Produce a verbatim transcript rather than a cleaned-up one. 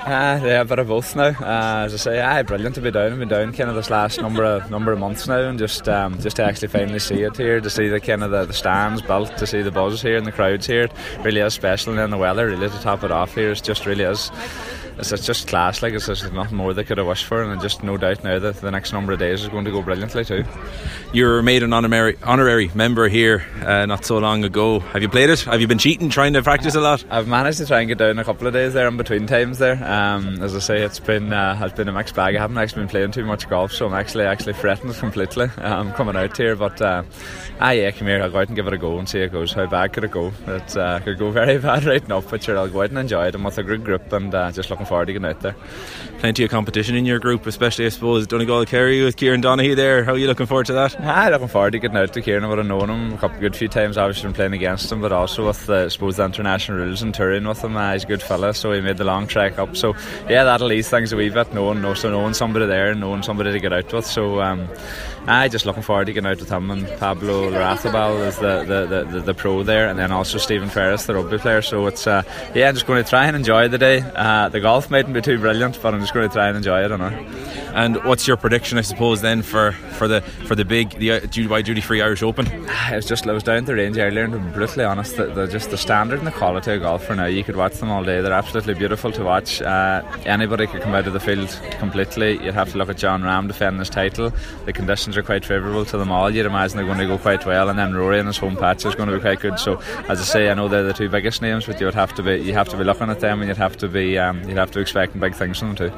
Uh, yeah, a bit of both now. Uh, as I say, aye, brilliant to be down. I've been down kind of this last number of number of months now, and just um, just to actually finally see it here, to see the kind of the, the stands built, to see the buzz here and the crowds here, it really is special. And then the weather, really, to top it off here, it just really is. It's, it's just class. Like it's, there's nothing more they could have wished for, and just no doubt now that the next number of days is going to go brilliantly too. You were made an honorary honorary member here uh, not so long ago. Have you played it? Have you been cheating, trying to practice a lot? I've managed to try and get down a couple of days there in between times there. Um, as I say, it's been uh, it's been a mixed bag. I haven't actually been playing too much golf, so I'm actually actually fretting it completely. Um, coming out here, but uh, ah yeah, come here. I'll go out and give it a go and see how it goes. How bad could it go? It uh, could go very bad right enough, but sure, I'll go out and enjoy it. I'm with a good group, and uh, just looking forward to getting out there. Plenty of competition in your group, especially I suppose Donegal Kerry with Kieran Donaghy there. How are you looking forward to that? Ah, looking forward to getting out to Kieran. I would have known him a couple good few times. Obviously, been playing against him, but also with uh, I suppose the international rules and touring with him. Uh, he's a good fella, so he made the long trek up. So yeah, that'll ease things a wee bit. Knowing, know, so knowing somebody there, and knowing somebody to get out with. So um, I just looking forward to getting out with him and Pablo Larrazabal is the the, the, the the pro there, and then also Stephen Ferris, the rugby player. So it's uh, yeah, I'm just going to try and enjoy the day. Uh, the golf mightn't be too brilliant, but I'm just going to try and enjoy it. I know. And what's your prediction, I suppose, then for, for the for the big the uh, duty duty free Irish Open? It was just I was down the range earlier, and to be brutally honest, the, the just the standard and the quality of golf for now, you could watch them all day. They're absolutely beautiful to watch. Uh, anybody could come out of the field completely. You'd have to look at John Ram defending his title. The conditions are quite favourable to them all. You'd imagine they're going to go quite well, and then Rory in his home patch is going to be quite good. So as I say, I know they're the two biggest names, but you would have to be you have to be looking at them, and you'd have to be um, you'd have to be expecting big things from them too.